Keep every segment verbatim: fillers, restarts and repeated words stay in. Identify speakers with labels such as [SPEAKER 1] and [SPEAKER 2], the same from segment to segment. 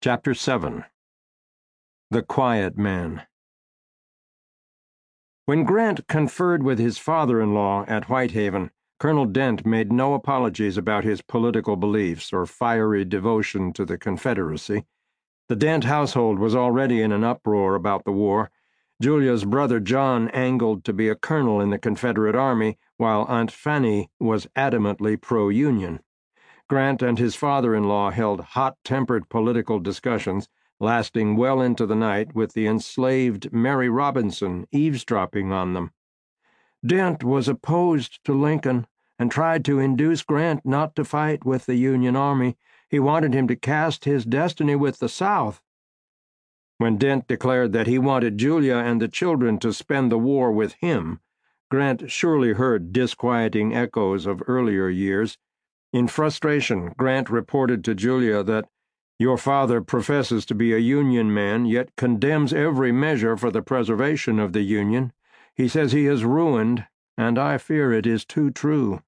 [SPEAKER 1] Chapter seven. The Quiet Man. When Grant conferred with his father-in-law at Whitehaven, Colonel Dent made no apologies about his political beliefs or fiery devotion to the Confederacy. The Dent household was already in an uproar about the war. Julia's brother John angled to be a colonel in the Confederate Army, while Aunt Fanny was adamantly pro-Union. Grant and his father-in-law held hot-tempered political discussions, lasting well into the night, with the enslaved Mary Robinson eavesdropping on them. Dent was opposed to Lincoln and tried to induce Grant not to fight with the Union Army. He wanted him to cast his destiny with the South. When Dent declared that he wanted Julia and the children to spend the war with him, Grant surely heard disquieting echoes of earlier years. In frustration, Grant reported to Julia that your father professes to be a Union man, yet condemns every measure for the preservation of the Union. He says he is ruined, and I fear it is too true.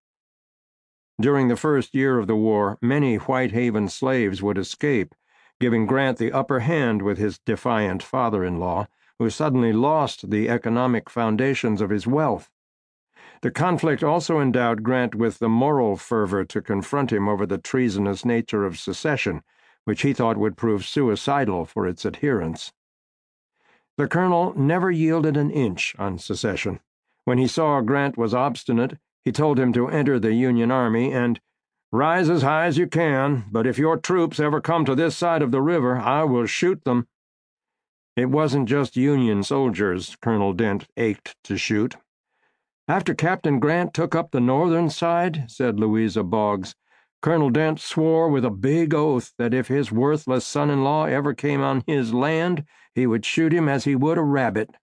[SPEAKER 1] During the first year of the war, many Whitehaven slaves would escape, giving Grant the upper hand with his defiant father-in-law, who suddenly lost the economic foundations of his wealth. The conflict also endowed Grant with the moral fervor to confront him over the treasonous nature of secession, which he thought would prove suicidal for its adherents. The colonel never yielded an inch on secession. When he saw Grant was obstinate, he told him to enter the Union Army and rise as high as you can, but if your troops ever come to this side of the river, I will shoot them. It wasn't just Union soldiers Colonel Dent ached to shoot. After Captain Grant took up the northern side, said Louisa Boggs, Colonel Dent swore with a big oath that if his worthless son-in-law ever came on his land, he would shoot him as he would a rabbit.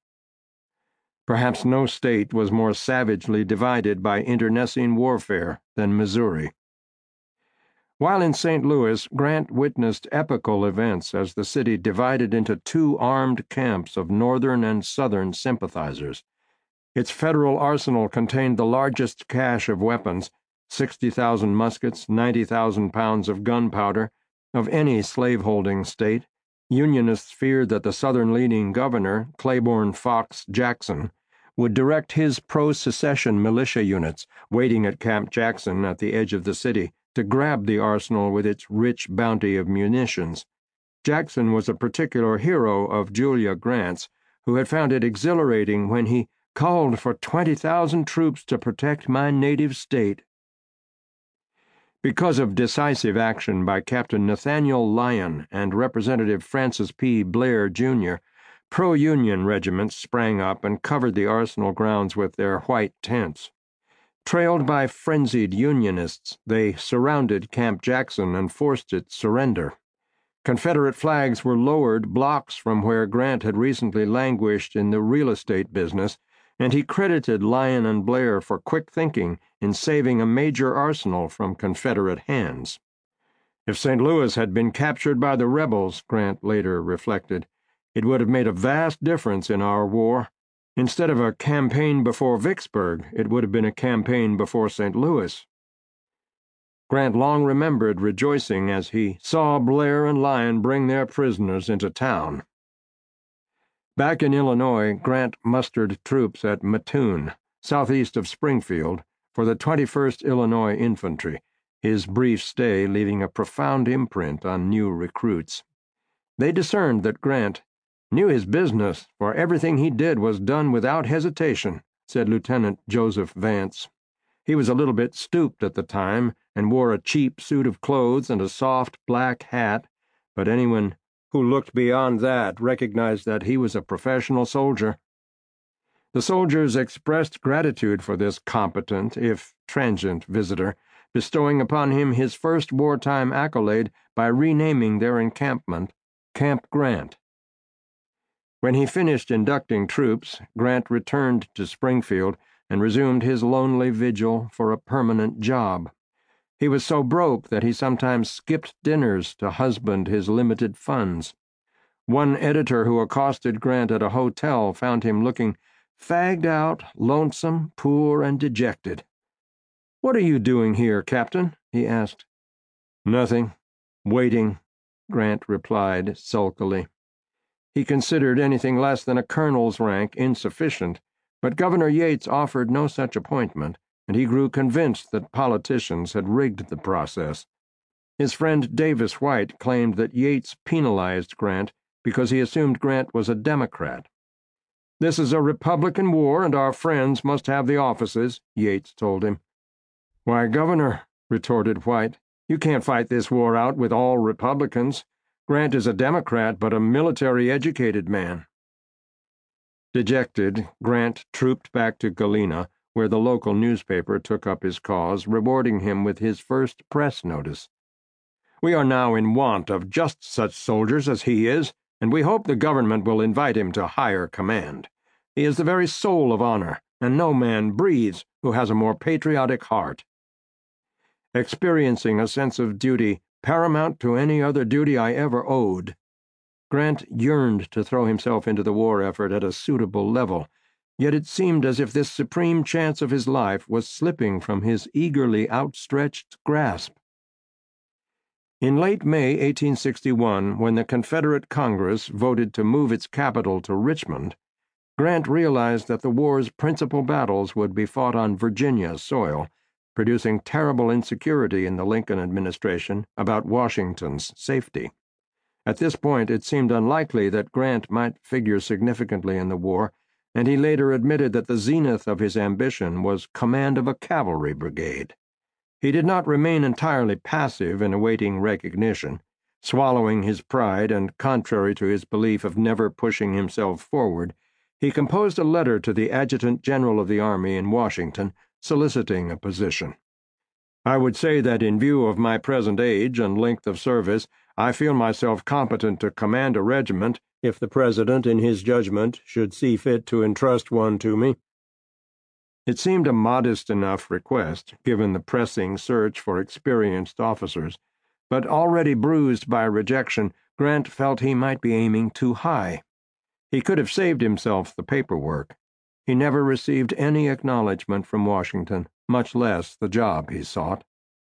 [SPEAKER 1] Perhaps no state was more savagely divided by internecine warfare than Missouri. While in Saint Louis, Grant witnessed epical events as the city divided into two armed camps of Northern and Southern sympathizers. Its federal arsenal contained the largest cache of weapons, sixty thousand muskets, ninety thousand pounds of gunpowder, of any slaveholding state. Unionists feared that the Southern-leaning governor, Claiborne Fox Jackson, would direct his pro-secession militia units, waiting at Camp Jackson at the edge of the city, to grab the arsenal with its rich bounty of munitions. Jackson was a particular hero of Julia Grant's, who had found it exhilarating when he called for twenty thousand troops to protect my native state. Because of decisive action by Captain Nathaniel Lyon and Representative Francis P. Blair, Junior, pro-Union regiments sprang up and covered the arsenal grounds with their white tents. Trailed by frenzied Unionists, they surrounded Camp Jackson and forced its surrender. Confederate flags were lowered blocks from where Grant had recently languished in the real estate business, and he credited Lyon and Blair for quick thinking in saving a major arsenal from Confederate hands. If Saint Louis had been captured by the rebels, Grant later reflected, it would have made a vast difference in our war. Instead of a campaign before Vicksburg, it would have been a campaign before Saint Louis. Grant long remembered rejoicing as he saw Blair and Lyon bring their prisoners into town. Back in Illinois, Grant mustered troops at Mattoon, southeast of Springfield, for the twenty-first Illinois Infantry, his brief stay leaving a profound imprint on new recruits. They discerned that Grant knew his business, for everything he did was done without hesitation, said Lieutenant Joseph Vance. He was a little bit stooped at the time and wore a cheap suit of clothes and a soft black hat, but anyone who looked beyond that recognized that he was a professional soldier. The soldiers expressed gratitude for this competent, if transient, visitor, bestowing upon him his first wartime accolade by renaming their encampment Camp Grant. When he finished inducting troops, Grant returned to Springfield and resumed his lonely vigil for a permanent job. He was so broke that he sometimes skipped dinners to husband his limited funds. One editor who accosted Grant at a hotel found him looking fagged out, lonesome, poor, and dejected. "What are you doing here, Captain?" he asked. "Nothing. Waiting. Grant replied sulkily. He considered anything less than a colonel's rank insufficient, but Governor Yates offered no such appointment, and he grew convinced that politicians had rigged the process. His friend Davis White claimed that Yates penalized Grant because he assumed Grant was a Democrat. "This is a Republican war, and our friends must have the offices," Yates told him. "Why, Governor," retorted White, "you can't fight this war out with all Republicans. Grant is a Democrat, but a military-educated man." Dejected, Grant trooped back to Galena, where the local newspaper took up his cause, rewarding him with his first press notice. "We are now in want of just such soldiers as he is, and we hope the government will invite him to higher command. He is the very soul of honor, and no man breathes who has a more patriotic heart." Experiencing a sense of duty paramount to any other duty I ever owed, Grant yearned to throw himself into the war effort at a suitable level, yet it seemed as if this supreme chance of his life was slipping from his eagerly outstretched grasp. In late May eighteen sixty-one, when the Confederate Congress voted to move its capital to Richmond, Grant realized that the war's principal battles would be fought on Virginia soil, producing terrible insecurity in the Lincoln administration about Washington's safety. At this point, it seemed unlikely that Grant might figure significantly in the war, and he later admitted that the zenith of his ambition was command of a cavalry brigade. He did not remain entirely passive in awaiting recognition. Swallowing his pride and contrary to his belief of never pushing himself forward, he composed a letter to the Adjutant General of the Army in Washington soliciting a position. "I would say that in view of my present age and length of service, I feel myself competent to command a regiment if the President, in his judgment, should see fit to entrust one to me." It seemed a modest enough request, given the pressing search for experienced officers, but already bruised by rejection, Grant felt he might be aiming too high. He could have saved himself the paperwork. He never received any acknowledgment from Washington, much less the job he sought.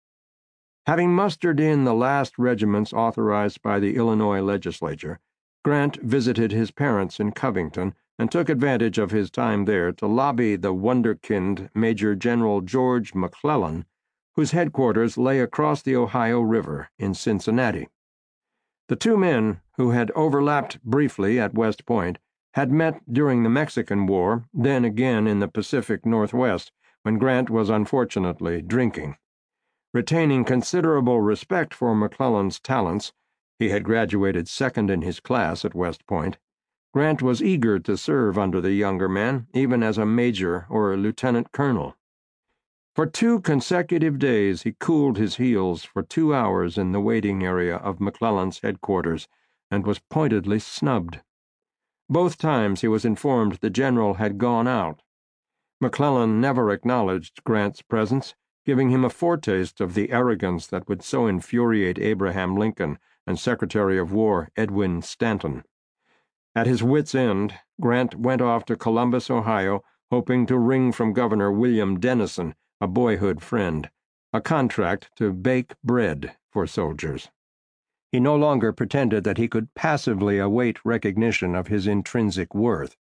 [SPEAKER 1] Having mustered in the last regiments authorized by the Illinois legislature, Grant visited his parents in Covington and took advantage of his time there to lobby the wunderkind Major General George McClellan, whose headquarters lay across the Ohio River in Cincinnati. The two men, who had overlapped briefly at West Point, had met during the Mexican War, then again in the Pacific Northwest, when Grant was unfortunately drinking. Retaining considerable respect for McClellan's talents, he had graduated second in his class at West Point, Grant was eager to serve under the younger man, even as a major or a lieutenant colonel. For two consecutive days he cooled his heels for two hours in the waiting area of McClellan's headquarters and was pointedly snubbed. Both times he was informed the general had gone out. McClellan never acknowledged Grant's presence, giving him a foretaste of the arrogance that would so infuriate Abraham Lincoln and Secretary of War Edwin Stanton. At his wits' end, Grant went off to Columbus, Ohio, hoping to wring from Governor William Dennison, a boyhood friend, a contract to bake bread for soldiers. He no longer pretended that he could passively await recognition of his intrinsic worth.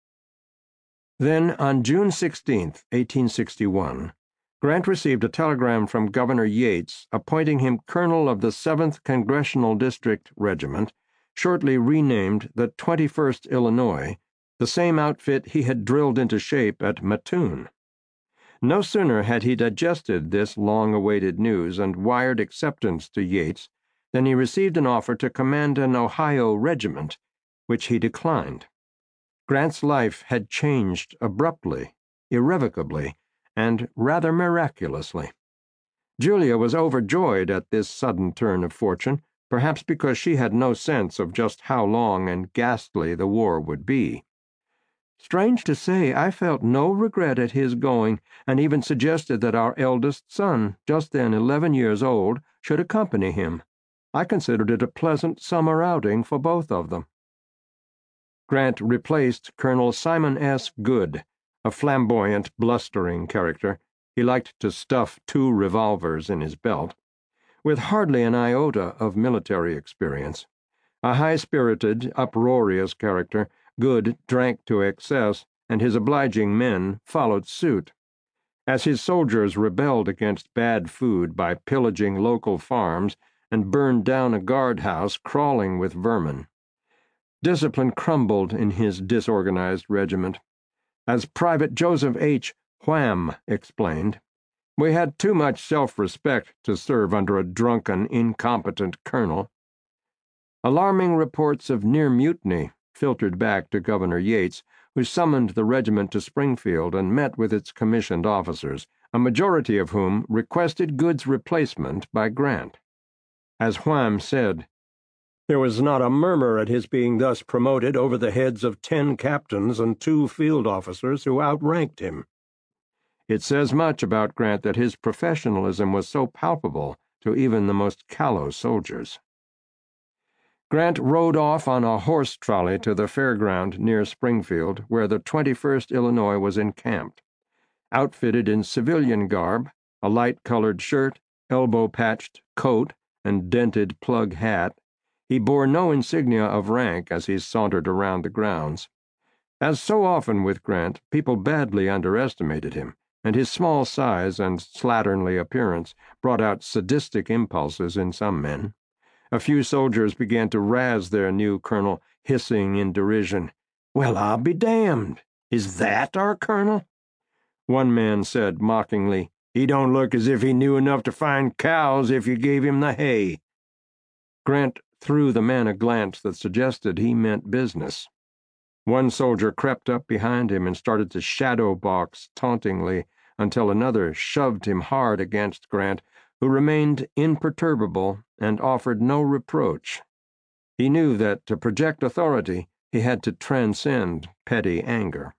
[SPEAKER 1] Then, on June sixteenth, eighteen sixty-one, Grant received a telegram from Governor Yates appointing him colonel of the seventh Congressional District Regiment, shortly renamed the twenty-first Illinois, the same outfit he had drilled into shape at Mattoon. No sooner had he digested this long-awaited news and wired acceptance to Yates than he received an offer to command an Ohio regiment, which he declined. Grant's life had changed abruptly, irrevocably, and rather miraculously. Julia was overjoyed at this sudden turn of fortune, perhaps because she had no sense of just how long and ghastly the war would be. Strange to say, I felt no regret at his going, and even suggested that our eldest son, just then eleven years old, should accompany him. I considered it a pleasant summer outing for both of them. Grant replaced Colonel Simon S. Good, a flamboyant, blustering character. He liked to stuff two revolvers in his belt, With hardly an iota of military experience, a high-spirited, uproarious character, Good drank to excess, and his obliging men followed suit. As his soldiers rebelled against bad food by pillaging local farms and burned down a guardhouse crawling with vermin, discipline crumbled in his disorganized regiment. As Private Joseph H. Wham explained, "We had too much self-respect to serve under a drunken, incompetent colonel." Alarming reports of near mutiny filtered back to Governor Yates, who summoned the regiment to Springfield and met with its commissioned officers, a majority of whom requested Good's replacement by Grant. As Wham said, "There was not a murmur at his being thus promoted over the heads of ten captains and two field officers who outranked him." It says much about Grant that his professionalism was so palpable to even the most callow soldiers. Grant rode off on a horse trolley to the fairground near Springfield, where the twenty-first Illinois was encamped. Outfitted in civilian garb, a light-colored shirt, elbow-patched coat, and dented plug hat, he bore no insignia of rank as he sauntered around the grounds. As so often with Grant, people badly underestimated him, and his small size and slatternly appearance brought out sadistic impulses in some men. A few soldiers began to razz their new colonel, hissing in derision, "Well, I'll be damned! Is that our colonel?" One man said mockingly, "He don't look as if he knew enough to find cows if you gave him the hay." Grant threw the man a glance that suggested he meant business. One soldier crept up behind him and started to shadow box tauntingly until another shoved him hard against Grant, who remained imperturbable and offered no reproach. He knew that to project authority he had to transcend petty anger.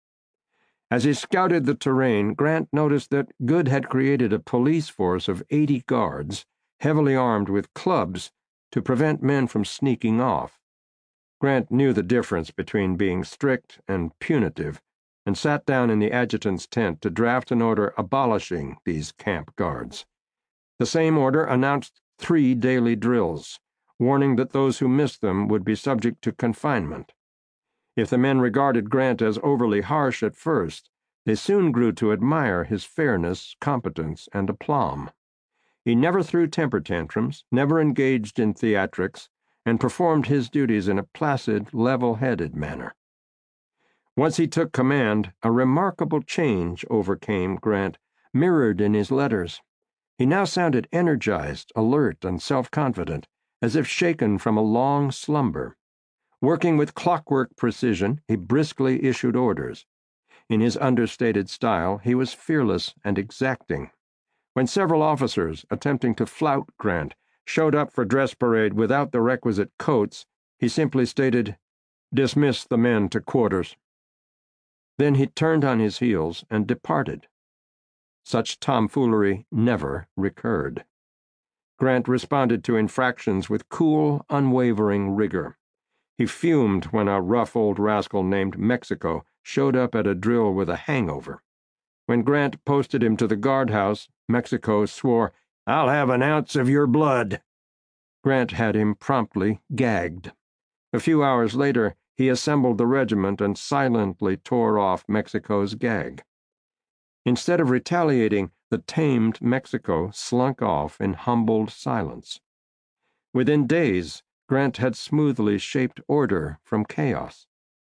[SPEAKER 1] As he scouted the terrain, Grant noticed that Good had created a police force of eighty guards, heavily armed with clubs, to prevent men from sneaking off. Grant knew the difference between being strict and punitive, and sat down in the adjutant's tent to draft an order abolishing these camp guards. The same order announced three daily drills, warning that those who missed them would be subject to confinement. If the men regarded Grant as overly harsh at first, they soon grew to admire his fairness, competence, and aplomb. He never threw temper tantrums, never engaged in theatrics, and performed his duties in a placid, level-headed manner. Once he took command, a remarkable change overcame Grant, mirrored in his letters. He now sounded energized, alert, and self-confident, as if shaken from a long slumber. Working with clockwork precision, he briskly issued orders. In his understated style, he was fearless and exacting. When several officers, attempting to flout Grant, showed up for dress parade without the requisite coats, he simply stated, "Dismiss the men to quarters." Then he turned on his heels and departed. Such tomfoolery never recurred. Grant responded to infractions with cool, unwavering rigor. He fumed when a rough old rascal named Mexico showed up at a drill with a hangover. When Grant posted him to the guardhouse, Mexico swore, "I'll have an ounce of your blood." Grant had him promptly gagged. A few hours later, he assembled the regiment and silently tore off Mexico's gag. Instead of retaliating, the tamed Mexico slunk off in humbled silence. Within days, Grant had smoothly shaped order from chaos.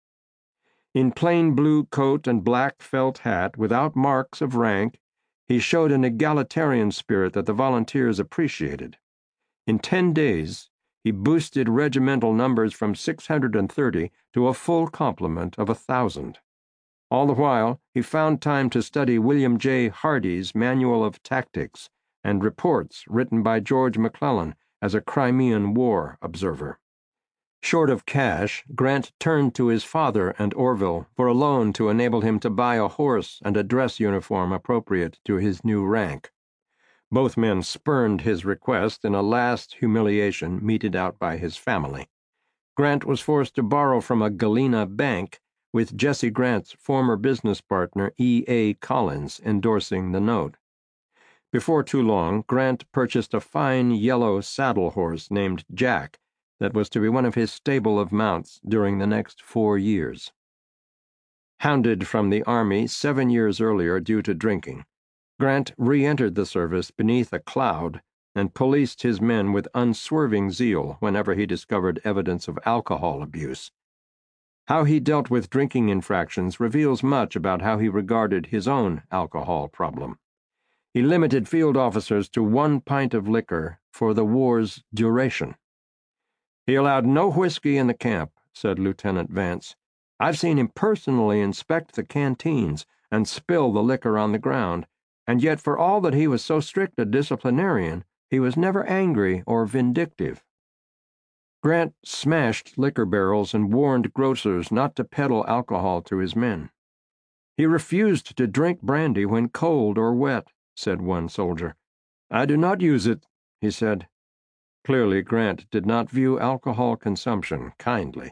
[SPEAKER 1] In plain blue coat and black felt hat, without marks of rank, he showed an egalitarian spirit that the volunteers appreciated. In ten days, he boosted regimental numbers from six hundred thirty to a full complement of a thousand. All the while, he found time to study William J. Hardy's Manual of Tactics and reports written by George McClellan as a Crimean War observer. Short of cash, Grant turned to his father and Orville for a loan to enable him to buy a horse and a dress uniform appropriate to his new rank. Both men spurned his request in a last humiliation meted out by his family. Grant was forced to borrow from a Galena bank, with Jesse Grant's former business partner E. A. Collins endorsing the note. Before too long, Grant purchased a fine yellow saddle horse named Jack that was to be one of his stable of mounts during the next four years. Hounded from the Army seven years earlier due to drinking, Grant re-entered the service beneath a cloud and policed his men with unswerving zeal whenever he discovered evidence of alcohol abuse. How he dealt with drinking infractions reveals much about how he regarded his own alcohol problem. He limited field officers to one pint of liquor for the war's duration. He allowed no whiskey in the camp, said Lieutenant Vance. I've seen him personally inspect the canteens and spill the liquor on the ground, and yet for all that he was so strict a disciplinarian, he was never angry or vindictive. Grant smashed liquor barrels and warned grocers not to peddle alcohol to his men. He refused to drink brandy when cold or wet, said one soldier. I do not use it, he said. Clearly, Grant did not view alcohol consumption kindly.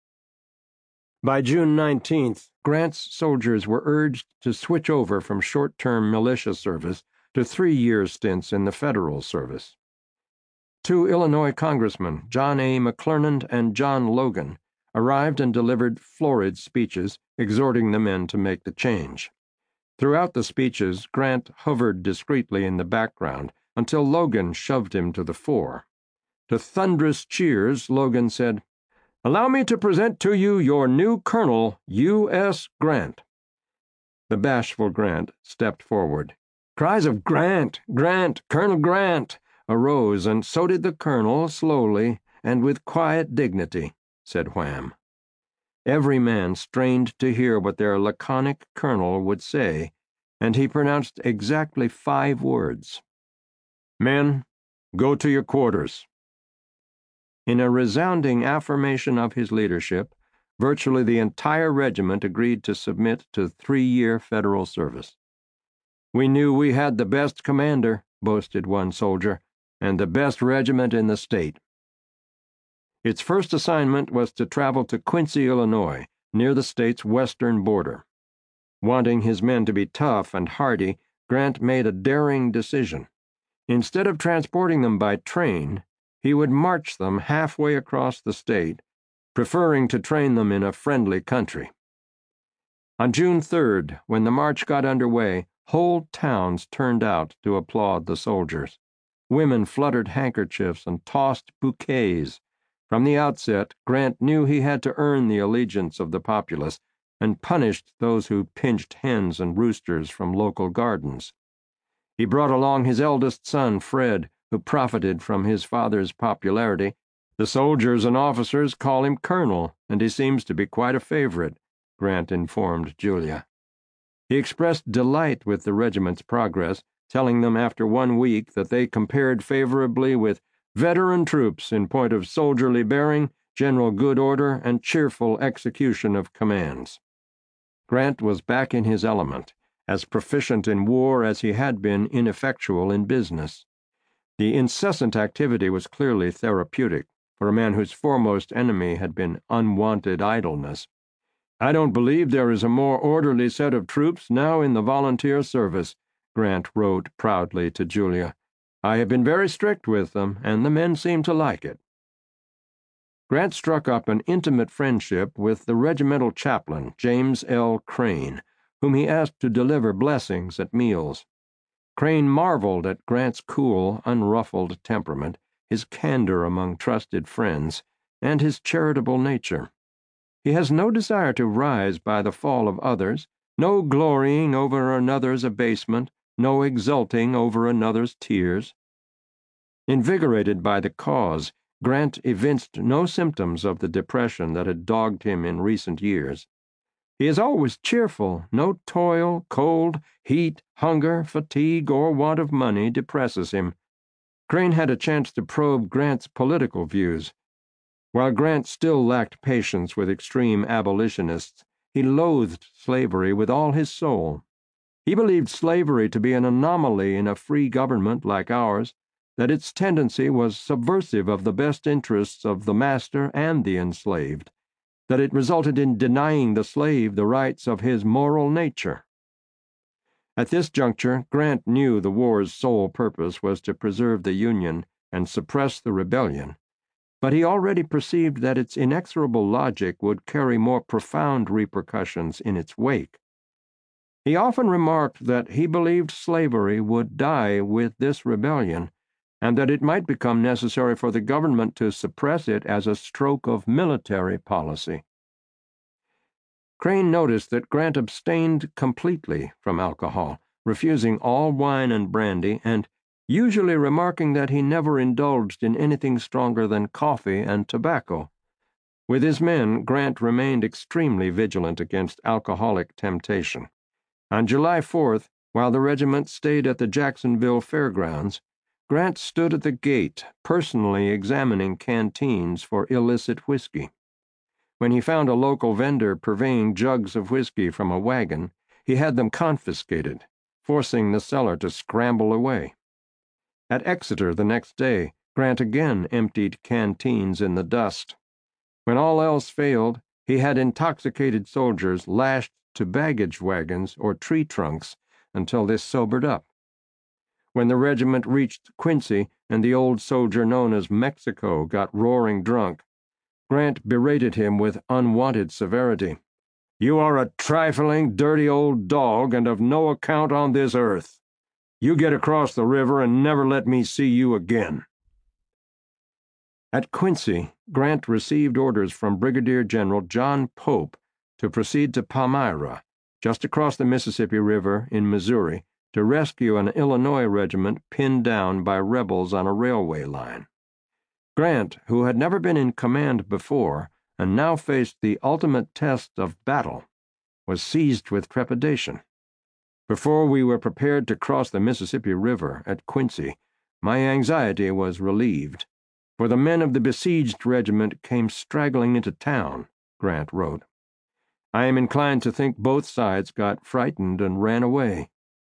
[SPEAKER 1] By June nineteenth, Grant's soldiers were urged to switch over from short-term militia service to three-year stints in the federal service. Two Illinois congressmen, John A. McClernand and John Logan, arrived and delivered florid speeches exhorting the men to make the change. Throughout the speeches, Grant hovered discreetly in the background until Logan shoved him to the fore. To thunderous cheers, Logan said, "Allow me to present to you your new colonel, U S Grant." The bashful Grant stepped forward. Cries of "Grant! Grant! Colonel Grant!" arose, and so did the colonel, slowly and with quiet dignity, said Wham. Every man strained to hear what their laconic colonel would say, and he pronounced exactly five words. "Men, go to your quarters." In a resounding affirmation of his leadership, virtually the entire regiment agreed to submit to three-year federal service. "We knew we had the best commander," boasted one soldier, "and the best regiment in the state." Its first assignment was to travel to Quincy, Illinois, near the state's western border. Wanting his men to be tough and hardy, Grant made a daring decision. Instead of transporting them by train, he would march them halfway across the state, preferring to train them in a friendly country. On June third, when the march got underway, whole towns turned out to applaud the soldiers. Women fluttered handkerchiefs and tossed bouquets. From the outset, Grant knew he had to earn the allegiance of the populace and punished those who pinched hens and roosters from local gardens. He brought along his eldest son, Fred, who profited from his father's popularity. The soldiers and officers call him Colonel, and he seems to be quite a favorite, Grant informed Julia. He expressed delight with the regiment's progress, telling them after one week that they compared favorably with veteran troops in point of soldierly bearing, general good order, and cheerful execution of commands. Grant was back in his element, as proficient in war as he had been ineffectual in business. The incessant activity was clearly therapeutic for a man whose foremost enemy had been unwanted idleness. "I don't believe there is a more orderly set of troops now in the volunteer service," Grant wrote proudly to Julia. "I have been very strict with them, and the men seem to like it." Grant struck up an intimate friendship with the regimental chaplain, James L. Crane, whom he asked to deliver blessings at meals. Crane marveled at Grant's cool, unruffled temperament, his candor among trusted friends, and his charitable nature. He has no desire to rise by the fall of others, no glorying over another's abasement, no exulting over another's tears. Invigorated by the cause, Grant evinced no symptoms of the depression that had dogged him in recent years. He is always cheerful. No toil, cold, heat, hunger, fatigue, or want of money depresses him. Crane had a chance to probe Grant's political views. While Grant still lacked patience with extreme abolitionists, he loathed slavery with all his soul. He believed slavery to be an anomaly in a free government like ours, that its tendency was subversive of the best interests of the master and the enslaved, that it resulted in denying the slave the rights of his moral nature. At this juncture, Grant knew the war's sole purpose was to preserve the Union and suppress the rebellion, but he already perceived that its inexorable logic would carry more profound repercussions in its wake. He often remarked that he believed slavery would die with this rebellion, and that it might become necessary for the government to suppress it as a stroke of military policy. Crane noticed that Grant abstained completely from alcohol, refusing all wine and brandy, and usually remarking that he never indulged in anything stronger than coffee and tobacco. With his men, Grant remained extremely vigilant against alcoholic temptation. On July fourth, while the regiment stayed at the Jacksonville Fairgrounds, Grant stood at the gate, personally examining canteens for illicit whiskey. When he found a local vendor purveying jugs of whiskey from a wagon, he had them confiscated, forcing the seller to scramble away. At Exeter the next day, Grant again emptied canteens in the dust. When all else failed, he had intoxicated soldiers lashed to baggage wagons or tree trunks until they sobered up. When the regiment reached Quincy and the old soldier known as Mexico got roaring drunk, Grant berated him with unwonted severity. "You are a trifling, dirty old dog and of no account on this earth. You get across the river and never let me see you again." At Quincy, Grant received orders from Brigadier General John Pope to proceed to Palmyra, just across the Mississippi River in Missouri, to rescue an Illinois regiment pinned down by rebels on a railway line. Grant, who had never been in command before and now faced the ultimate test of battle, was seized with trepidation. Before we were prepared to cross the Mississippi River at Quincy, my anxiety was relieved, for the men of the besieged regiment came straggling into town, Grant wrote. I am inclined to think both sides got frightened and ran away.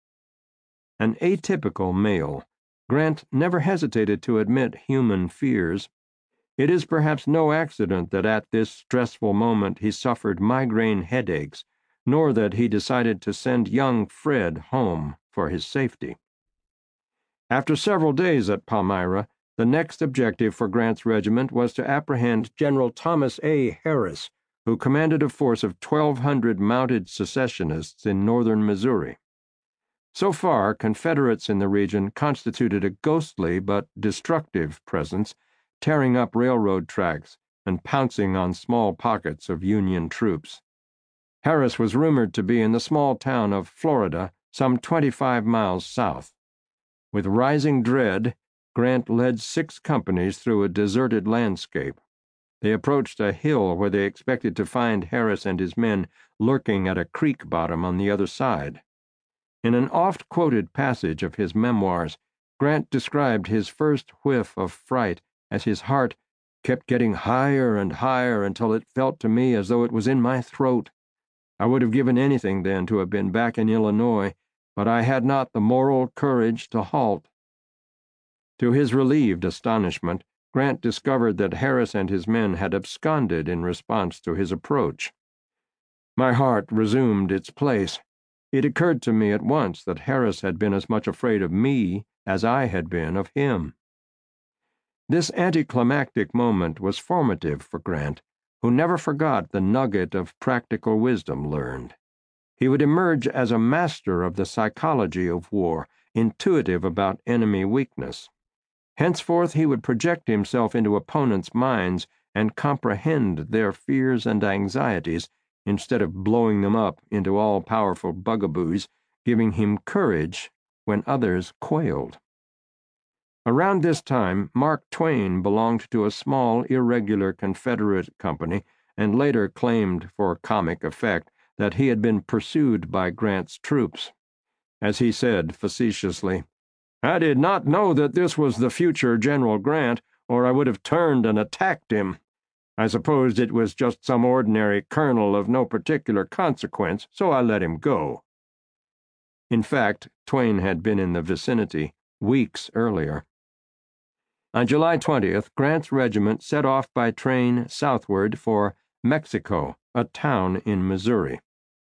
[SPEAKER 1] An atypical male, Grant never hesitated to admit human fears. It is perhaps no accident that at this stressful moment he suffered migraine headaches, nor that he decided to send young Fred home for his safety. After several days at Palmyra, the next objective for Grant's regiment was to apprehend General Thomas A. Harris, who commanded a force of twelve hundred mounted secessionists in northern Missouri. So far, Confederates in the region constituted a ghostly but destructive presence, tearing up railroad tracks and pouncing on small pockets of Union troops. Harris was rumored to be in the small town of Florida, some twenty-five miles south. With rising dread, Grant led six companies through a deserted landscape. They approached a hill where they expected to find Harris and his men lurking at a creek bottom on the other side. In an oft-quoted passage of his memoirs, Grant described his first whiff of fright as his heart kept getting higher and higher until it felt to me as though it was in my throat. I would have given anything then to have been back in Illinois, but I had not the moral courage to halt. To his relieved astonishment, Grant discovered that Harris and his men had absconded in response to his approach. My heart resumed its place. It occurred to me at once that Harris had been as much afraid of me as I had been of him. This anticlimactic moment was formative for Grant, who never forgot the nugget of practical wisdom learned. He would emerge as a master of the psychology of war, intuitive about enemy weakness. Henceforth he would project himself into opponents' minds and comprehend their fears and anxieties, instead of blowing them up into all-powerful bugaboos, giving him courage when others quailed. Around this time, Mark Twain belonged to a small, irregular Confederate company and later claimed for comic effect that he had been pursued by Grant's troops. As he said facetiously, "I did not know that this was the future General Grant, or I would have turned and attacked him. I supposed it was just some ordinary colonel of no particular consequence, so I let him go." In fact, Twain had been in the vicinity weeks earlier. On July twentieth, Grant's regiment set off by train southward for Mexico, a town in Missouri.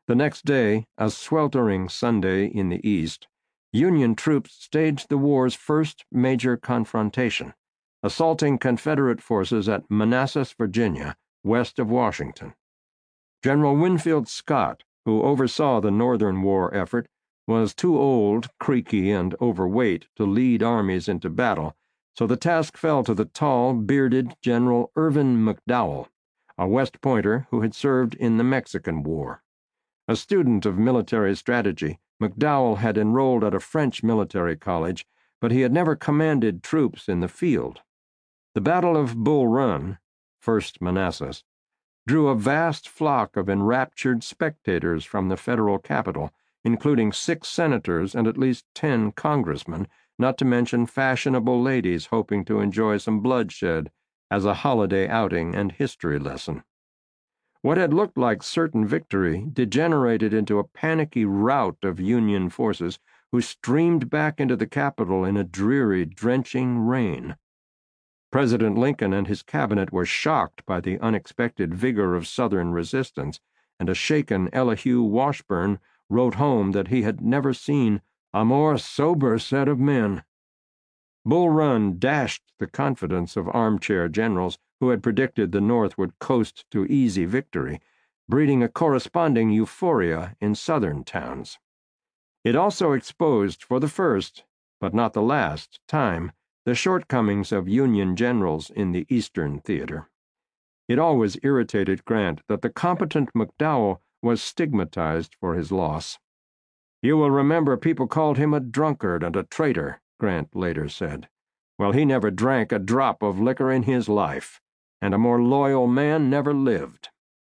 [SPEAKER 1] The next day, a sweltering Sunday in the east, Union troops staged the war's first major confrontation, assaulting Confederate forces at Manassas, Virginia, west of Washington. General Winfield Scott, who oversaw the Northern war effort, was too old, creaky, and overweight to lead armies into battle, so the task fell to the tall, bearded General Irvin McDowell, a West Pointer who had served in the Mexican War. A student of military strategy, McDowell had enrolled at a French military college, but he had never commanded troops in the field. The Battle of Bull Run, First Manassas, drew a vast flock of enraptured spectators from the federal capital, including six senators and at least ten congressmen, not to mention fashionable ladies hoping to enjoy some bloodshed as a holiday outing and history lesson. What had looked like certain victory degenerated into a panicky rout of Union forces who streamed back into the Capitol in a dreary, drenching rain. President Lincoln and his cabinet were shocked by the unexpected vigor of Southern resistance, and a shaken Elihu Washburne wrote home that he had never seen a more sober set of men. Bull Run dashed the confidence of armchair generals who had predicted the North would coast to easy victory, breeding a corresponding euphoria in Southern towns. It also exposed for the first, but not the last, time the shortcomings of Union generals in the Eastern theater. It always irritated Grant that the competent McDowell was stigmatized for his loss. "You will remember people called him a drunkard and a traitor," Grant later said. "Well, he never drank a drop of liquor in his life, and a more loyal man never lived."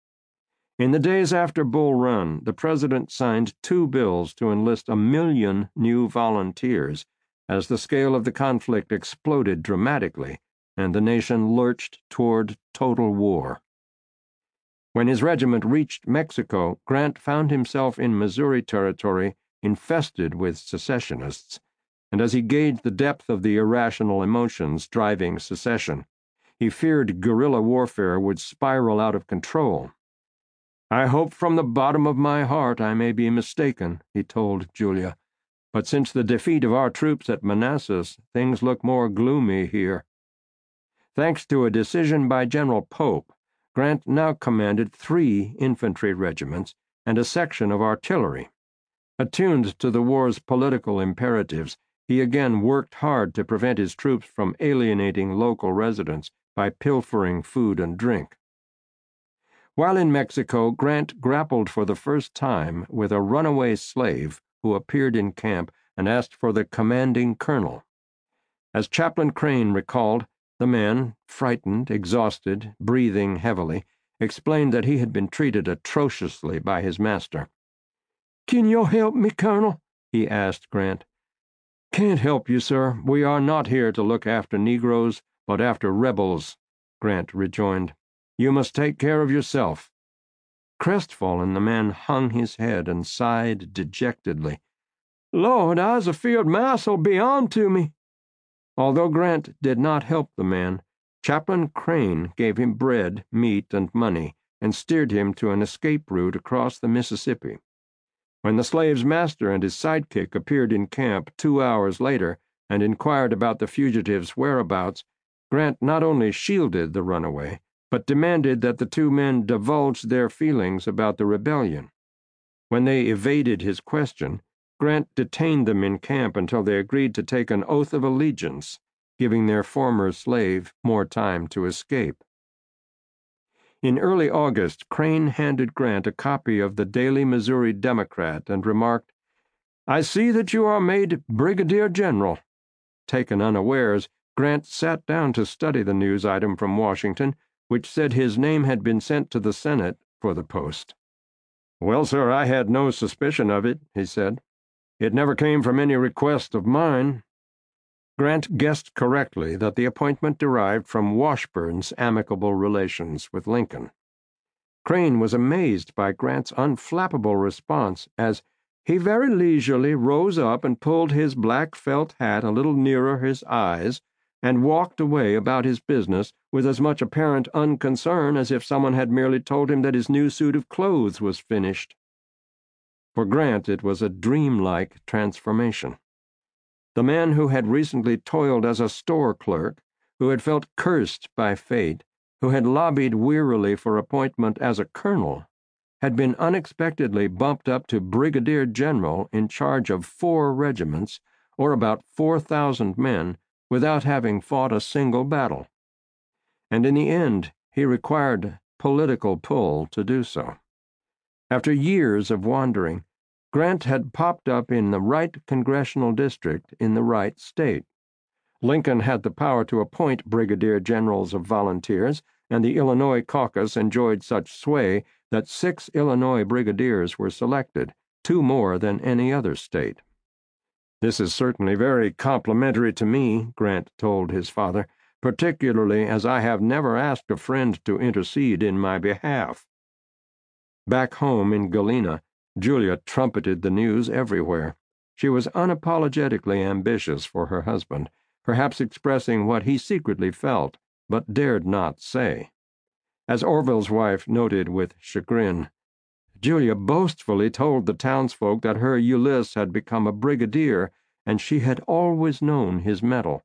[SPEAKER 1] In the days after Bull Run, the president signed two bills to enlist a million new volunteers as the scale of the conflict exploded dramatically and the nation lurched toward total war. When his regiment reached Mexico, Grant found himself in Missouri Territory infested with secessionists, and as he gauged the depth of the irrational emotions driving secession, he feared guerrilla warfare would spiral out of control. "I hope from the bottom of my heart I may be mistaken," he told Julia, "but since the defeat of our troops at Manassas, things look more gloomy here." Thanks to a decision by General Pope, Grant now commanded three infantry regiments and a section of artillery. Attuned to the war's political imperatives, he again worked hard to prevent his troops from alienating local residents by pilfering food and drink. While in Mexico, Grant grappled for the first time with a runaway slave who appeared in camp and asked for the commanding colonel. As Chaplain Crane recalled, the man, frightened, exhausted, breathing heavily, explained that he had been treated atrociously by his master. "Can you help me, Colonel?" he asked Grant. "Can't help you, sir. We are not here to look after Negroes, but after rebels," Grant rejoined. "You must take care of yourself." Crestfallen, the man hung his head and sighed dejectedly. "Lord, I's afeard Marse'll be on to me." Although Grant did not help the man, Chaplain Crane gave him bread, meat, and money, and steered him to an escape route across the Mississippi. When the slave's master and his sidekick appeared in camp two hours later and inquired about the fugitive's whereabouts, Grant not only shielded the runaway, but demanded that the two men divulge their feelings about the rebellion. When they evaded his question, Grant detained them in camp until they agreed to take an oath of allegiance, giving their former slave more time to escape. In early August, Crane handed Grant a copy of the Daily Missouri Democrat and remarked, "I see that you are made Brigadier General." Taken unawares, Grant sat down to study the news item from Washington, which said his name had been sent to the Senate for the post. "Well, sir, I had no suspicion of it," he said. "It never came from any request of mine." Grant guessed correctly that the appointment derived from Washburne's amicable relations with Lincoln. Crane was amazed by Grant's unflappable response as he very leisurely rose up and pulled his black felt hat a little nearer his eyes and walked away about his business with as much apparent unconcern as if someone had merely told him that his new suit of clothes was finished. For Grant it was a dreamlike transformation. The man who had recently toiled as a store clerk, who had felt cursed by fate, who had lobbied wearily for appointment as a colonel, had been unexpectedly bumped up to brigadier general in charge of four regiments, or about four thousand men, without having fought a single battle. And in the end, he required political pull to do so. After years of wandering, Grant had popped up in the right congressional district in the right state. Lincoln had the power to appoint brigadier generals of volunteers, and the Illinois caucus enjoyed such sway that six Illinois brigadiers were selected, two more than any other state. "This is certainly very complimentary to me," Grant told his father, "particularly as I have never asked a friend to intercede in my behalf." Back home in Galena, Julia trumpeted the news everywhere. She was unapologetically ambitious for her husband, perhaps expressing what he secretly felt, but dared not say. As Orville's wife noted with chagrin, Julia boastfully told the townsfolk that her Ulysses had become a brigadier, and she had always known his mettle.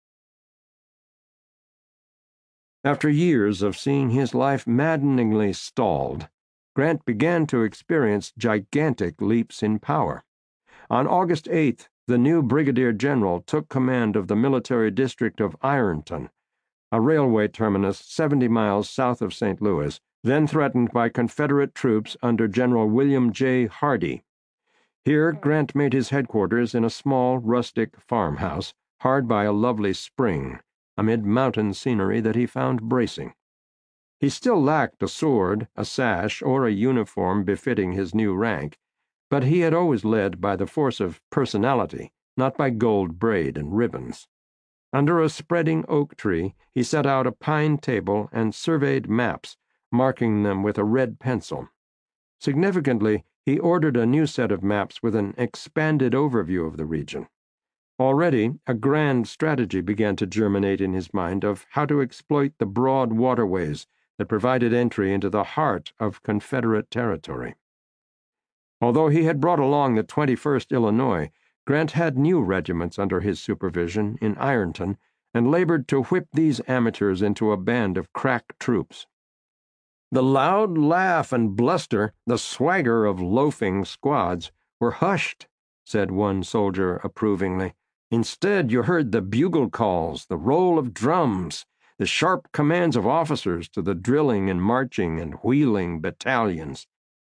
[SPEAKER 1] After years of seeing his life maddeningly stalled, Grant began to experience gigantic leaps in power. On August eighth, the new brigadier general took command of the military district of Ironton, a railway terminus seventy miles south of Saint Louis, then threatened by Confederate troops under General William J. Hardee. Here Grant made his headquarters in a small, rustic farmhouse, hard by a lovely spring, amid mountain scenery that he found bracing. He still lacked a sword, a sash, or a uniform befitting his new rank, but he had always led by the force of personality, not by gold braid and ribbons. Under a spreading oak tree, he set out a pine table and surveyed maps, marking them with a red pencil. Significantly, he ordered a new set of maps with an expanded overview of the region. Already, a grand strategy began to germinate in his mind of how to exploit the broad waterways that provided entry into the heart of Confederate territory. Although he had brought along the twenty-first Illinois, Grant had new regiments under his supervision in Ironton and labored to whip these amateurs into a band of crack troops. The loud laugh and bluster, the swagger of loafing squads, were hushed, said one soldier approvingly. Instead, you heard the bugle calls, the roll of drums, the sharp commands of officers to the drilling and marching and wheeling battalions.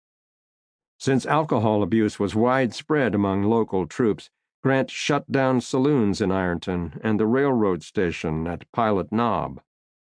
[SPEAKER 1] Since alcohol abuse was widespread among local troops, Grant shut down saloons in Ironton and the railroad station at Pilot Knob.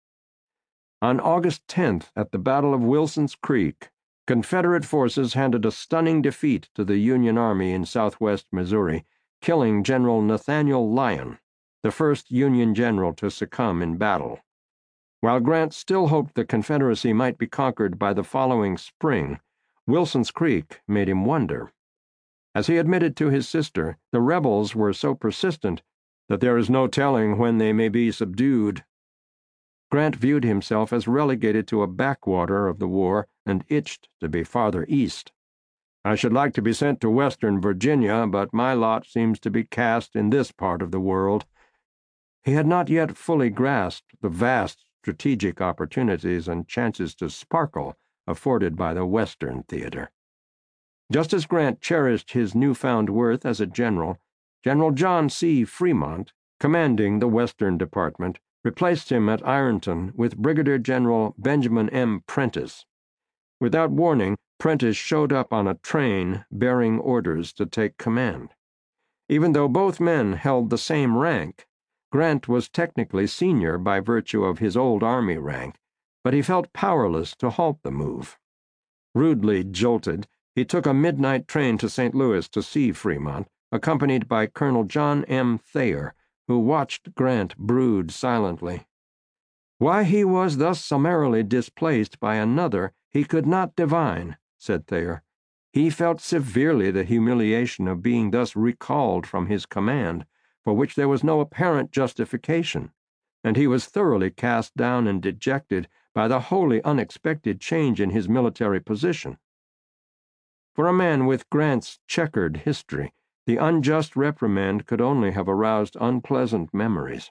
[SPEAKER 1] On August tenth, at the Battle of Wilson's Creek, Confederate forces handed a stunning defeat to the Union Army in southwest Missouri, killing General Nathaniel Lyon, the first Union general to succumb in battle. While Grant still hoped the Confederacy might be conquered by the following spring, Wilson's Creek made him wonder. As he admitted to his sister, the rebels were so persistent that there is no telling when they may be subdued. Grant viewed himself as relegated to a backwater of the war and itched to be farther east. I should like to be sent to western Virginia, but my lot seems to be cast in this part of the world. He had not yet fully grasped the vast strategic opportunities and chances to sparkle afforded by the Western theater. Just as Grant cherished his newfound worth as a general, General John C. Fremont, commanding the Western Department, replaced him at Ironton with Brigadier General Benjamin M. Prentiss. Without warning, Prentiss showed up on a train bearing orders to take command. Even though both men held the same rank, Grant was technically senior by virtue of his old Army rank, but he felt powerless to halt the move. Rudely jolted, he took a midnight train to Saint Louis to see Fremont, accompanied by Colonel John M. Thayer, who watched Grant brood silently. Why he was thus summarily displaced by another he could not divine, said Thayer. He felt severely the humiliation of being thus recalled from his command, for which there was no apparent justification, and he was thoroughly cast down and dejected by the wholly unexpected change in his military position. For a man with Grant's checkered history, the unjust reprimand could only have aroused unpleasant memories.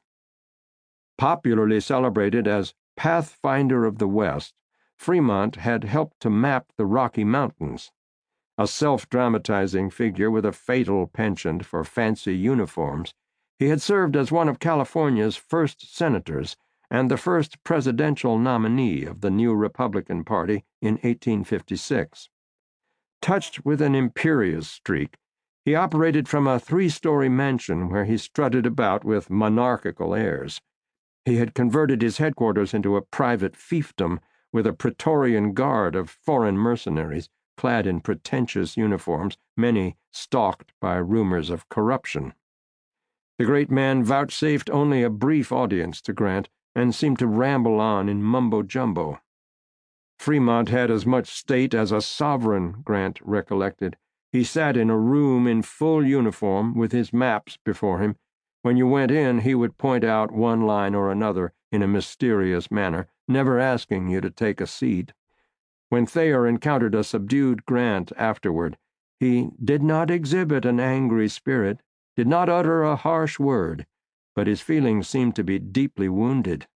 [SPEAKER 1] Popularly celebrated as Pathfinder of the West, Fremont had helped to map the Rocky Mountains. A self-dramatizing figure with a fatal penchant for fancy uniforms, he had served as one of California's first senators and the first presidential nominee of the new Republican Party in eighteen fifty-six. Touched with an imperious streak, he operated from a three-story mansion where he strutted about with monarchical airs. He had converted his headquarters into a private fiefdom with a Praetorian guard of foreign mercenaries clad in pretentious uniforms, many stalked by rumors of corruption. The great man vouchsafed only a brief audience to Grant and seemed to ramble on in mumbo-jumbo. Fremont had as much state as a sovereign, Grant recollected. He sat in a room in full uniform with his maps before him. When you went in, he would point out one line or another in a mysterious manner, never asking you to take a seat. When Thayer encountered a subdued Grant afterward, he did not exhibit an angry spirit, did not utter a harsh word, but his feelings seemed to be deeply wounded.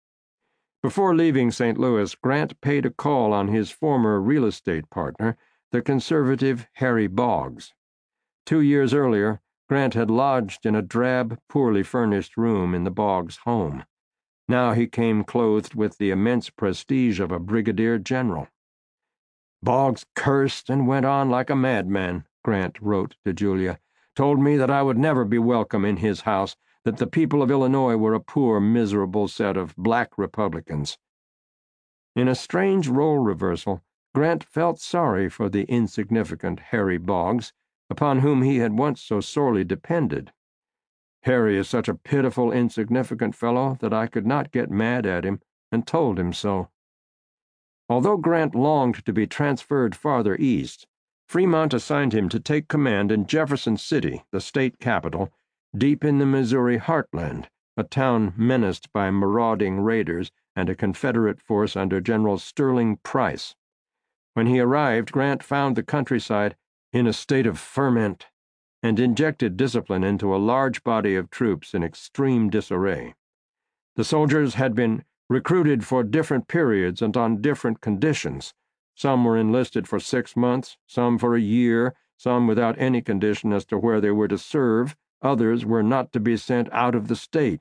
[SPEAKER 1] Before leaving Saint Louis, Grant paid a call on his former real estate partner, the conservative Harry Boggs. Two years earlier, Grant had lodged in a drab, poorly furnished room in the Boggs home. Now he came clothed with the immense prestige of a brigadier general. Boggs cursed and went on like a madman, Grant wrote to Julia, told me that I would never be welcome in his house, that the people of Illinois were a poor, miserable set of black Republicans. In a strange role reversal, Grant felt sorry for the insignificant Harry Boggs, upon whom he had once so sorely depended. Harry is such a pitiful, insignificant fellow that I could not get mad at him, and told him so. Although Grant longed to be transferred farther east, Fremont assigned him to take command in Jefferson City, the state capital, deep in the Missouri heartland, a town menaced by marauding raiders and a Confederate force under General Sterling Price. When he arrived, Grant found the countryside in a state of ferment, and injected discipline into a large body of troops in extreme disarray. The soldiers had been recruited for different periods and on different conditions. Some were enlisted for six months, some for a year, some without any condition as to where they were to serve, others were not to be sent out of the state.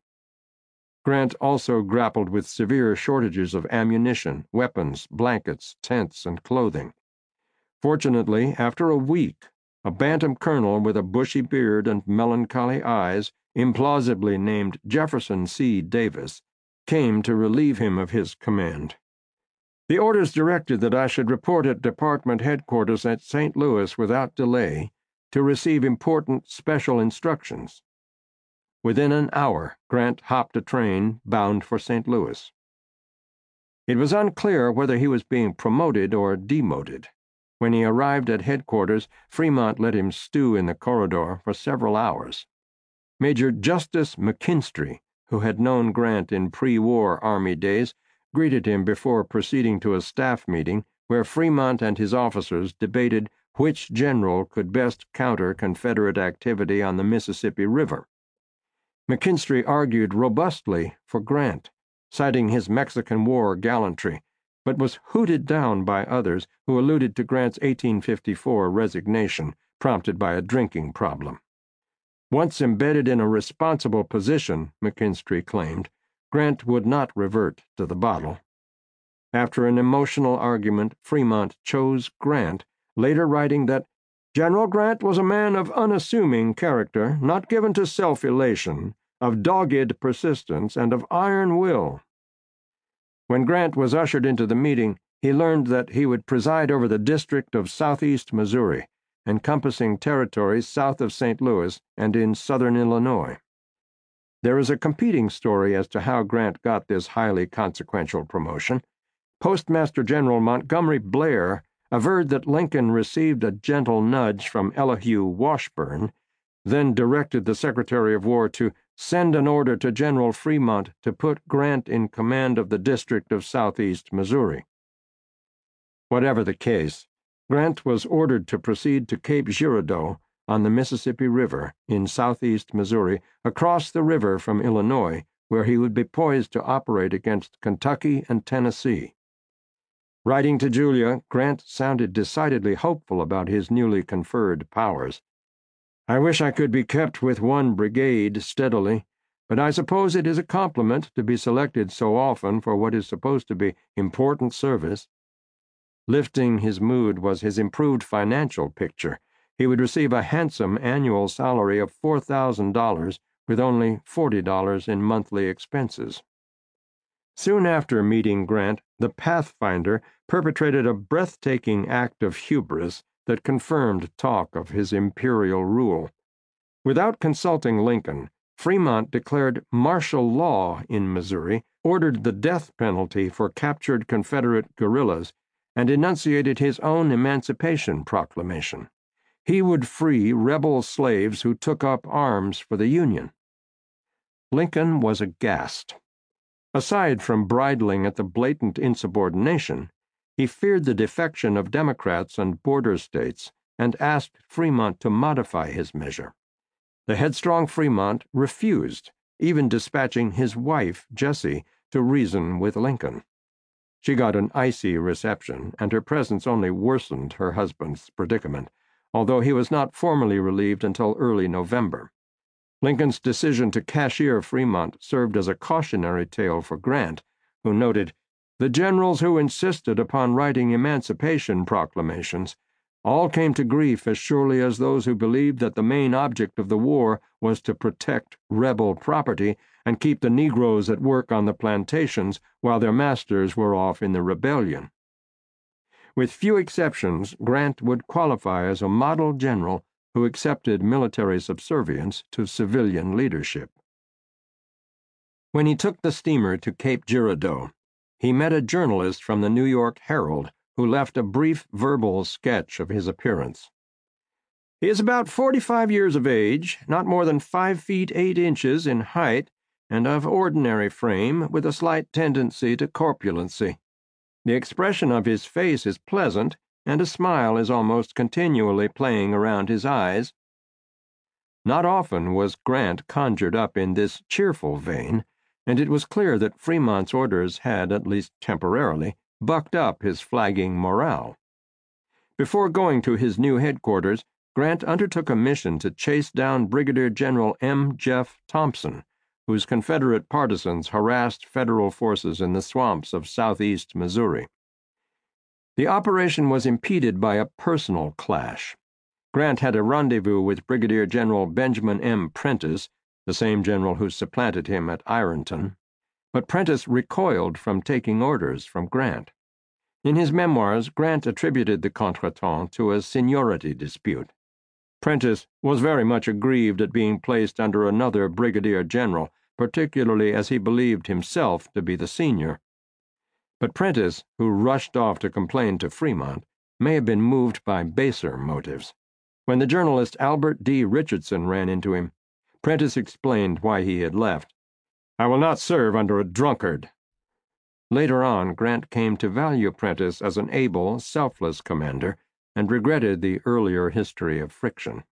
[SPEAKER 1] Grant also grappled with severe shortages of ammunition, weapons, blankets, tents, and clothing. Fortunately, after a week, a bantam colonel with a bushy beard and melancholy eyes, implausibly named Jefferson C. Davis, came to relieve him of his command. The orders directed that I should report at department headquarters at Saint Louis without delay to receive important special instructions. Within an hour, Grant hopped a train bound for Saint Louis. It was unclear whether he was being promoted or demoted. When he arrived at headquarters, Fremont let him stew in the corridor for several hours. Major Justice McKinstry, who had known Grant in pre-war Army days, greeted him before proceeding to a staff meeting where Fremont and his officers debated which general could best counter Confederate activity on the Mississippi River. McKinstry argued robustly for Grant, citing his Mexican War gallantry, but was hooted down by others who alluded to Grant's eighteen fifty-four resignation, prompted by a drinking problem. Once embedded in a responsible position, McKinstry claimed, Grant would not revert to the bottle. After an emotional argument, Fremont chose Grant, later writing that General Grant was a man of unassuming character, not given to self-elation, of dogged persistence, and of iron will. When Grant was ushered into the meeting, he learned that he would preside over the district of southeast Missouri, encompassing territories south of Saint Louis and in southern Illinois. There is a competing story as to how Grant got this highly consequential promotion. Postmaster General Montgomery Blair averred that Lincoln received a gentle nudge from Elihu Washburne, then directed the Secretary of War to send an order to General Fremont to put Grant in command of the district of southeast Missouri. Whatever the case, Grant was ordered to proceed to Cape Girardeau on the Mississippi River in southeast Missouri, across the river from Illinois, where he would be poised to operate against Kentucky and Tennessee. Writing to Julia, Grant sounded decidedly hopeful about his newly conferred powers. "I wish I could be kept with one brigade steadily, but I suppose it is a compliment to be selected so often for what is supposed to be important service." Lifting his mood was his improved financial picture. He would receive a handsome annual salary of four thousand dollars with only forty dollars in monthly expenses. Soon after meeting Grant, the Pathfinder perpetrated a breathtaking act of hubris that confirmed talk of his imperial rule. Without consulting Lincoln, Fremont declared martial law in Missouri, ordered the death penalty for captured Confederate guerrillas, and enunciated his own Emancipation Proclamation. He would free rebel slaves who took up arms for the Union. Lincoln was aghast. Aside from bridling at the blatant insubordination, he feared the defection of Democrats and border states and asked Fremont to modify his measure. The headstrong Fremont refused, even dispatching his wife, Jessie, to reason with Lincoln. She got an icy reception, and her presence only worsened her husband's predicament, although he was not formally relieved until early November. Lincoln's decision to cashier Fremont served as a cautionary tale for Grant, who noted, "The generals who insisted upon writing emancipation proclamations all came to grief as surely as those who believed that the main object of the war was to protect rebel property and keep the Negroes at work on the plantations while their masters were off in the rebellion." With few exceptions, Grant would qualify as a model general who accepted military subservience to civilian leadership. When he took the steamer to Cape Girardeau, he met a journalist from the New York Herald who left a brief verbal sketch of his appearance. "He is about forty-five years of age, not more than five feet eight inches in height, and of ordinary frame, with a slight tendency to corpulency. The expression of his face is pleasant, and a smile is almost continually playing around his eyes." Not often was Grant conjured up in this cheerful vein, and it was clear that Fremont's orders had, at least temporarily, bucked up his flagging morale. Before going to his new headquarters, Grant undertook a mission to chase down Brigadier General M. Jeff Thompson, whose Confederate partisans harassed Federal forces in the swamps of southeast Missouri. The operation was impeded by a personal clash. Grant had a rendezvous with Brigadier General Benjamin M. Prentiss, the same general who supplanted him at Ironton, but Prentiss recoiled from taking orders from Grant. In his memoirs, Grant attributed the contretemps to a seniority dispute. Prentiss was very much aggrieved at being placed under another brigadier general, particularly as he believed himself to be the senior. But Prentiss, who rushed off to complain to Fremont, may have been moved by baser motives. When the journalist Albert D. Richardson ran into him, Prentiss explained why he had left. "I will not serve under a drunkard." Later on, Grant came to value Prentiss as an able, selfless commander, and regretted the earlier history of friction.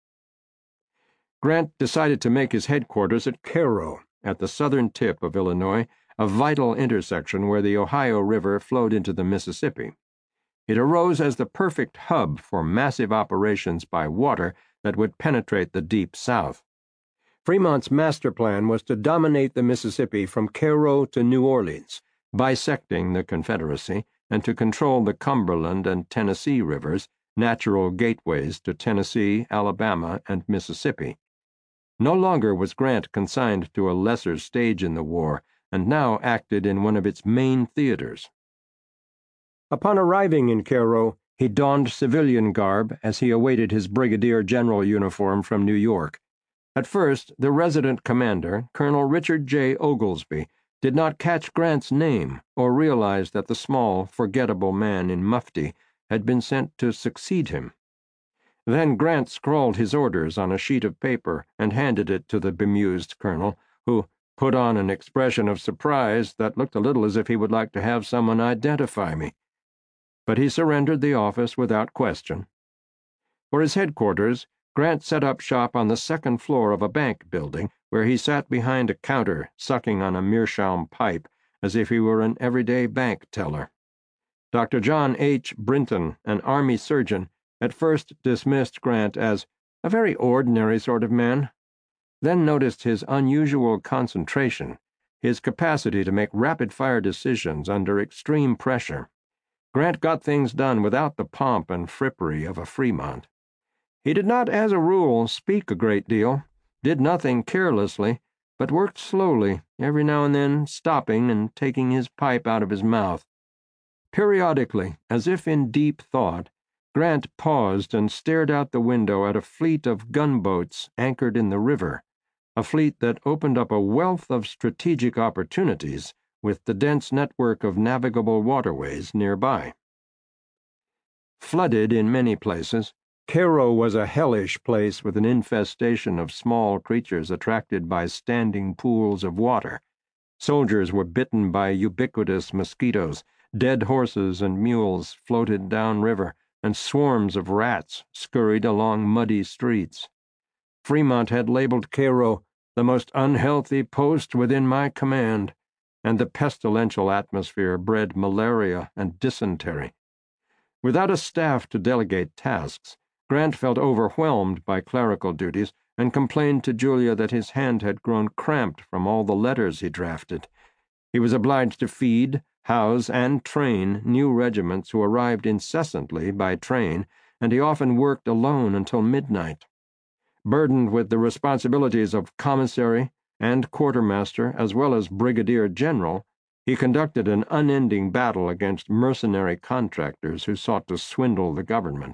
[SPEAKER 1] Grant decided to make his headquarters at Cairo, at the southern tip of Illinois, a vital intersection where the Ohio River flowed into the Mississippi. It arose as the perfect hub for massive operations by water that would penetrate the deep South. Fremont's master plan was to dominate the Mississippi from Cairo to New Orleans, bisecting the Confederacy, and to control the Cumberland and Tennessee rivers, natural gateways to Tennessee, Alabama, and Mississippi. No longer was Grant consigned to a lesser stage in the war, and now acted in one of its main theaters. Upon arriving in Cairo, he donned civilian garb as he awaited his brigadier general uniform from New York. At first, the resident commander, Colonel Richard J. Oglesby, did not catch Grant's name or realize that the small, forgettable man in mufti had been sent to succeed him. Then Grant scrawled his orders on a sheet of paper and handed it to the bemused colonel, who put on an expression of surprise that looked a little as if he would like to have someone identify me. but he surrendered the office without question. For his headquarters, Grant set up shop on the second floor of a bank building, where he sat behind a counter sucking on a meerschaum pipe as if he were an everyday bank teller. Doctor John H. Brinton, an Army surgeon, at first dismissed Grant as a very ordinary sort of man, then noticed his unusual concentration, his capacity to make rapid-fire decisions under extreme pressure. Grant got things done without the pomp and frippery of a Fremont. He did not, as a rule, speak a great deal, did nothing carelessly, but worked slowly, every now and then stopping and taking his pipe out of his mouth. Periodically, as if in deep thought, Grant paused and stared out the window at a fleet of gunboats anchored in the river, a fleet that opened up a wealth of strategic opportunities with the dense network of navigable waterways nearby. Flooded in many places, Cairo was a hellish place with an infestation of small creatures attracted by standing pools of water. Soldiers were bitten by ubiquitous mosquitoes, dead horses and mules floated downriver, and swarms of rats scurried along muddy streets. Fremont had labeled Cairo the most unhealthy post within my command, and the pestilential atmosphere bred malaria and dysentery. Without a staff to delegate tasks, Grant felt overwhelmed by clerical duties and complained to Julia that his hand had grown cramped from all the letters he drafted. He was obliged to feed, house, and train new regiments who arrived incessantly by train, and he often worked alone until midnight. Burdened with the responsibilities of commissary and quartermaster as well as brigadier general, he conducted an unending battle against mercenary contractors who sought to swindle the government.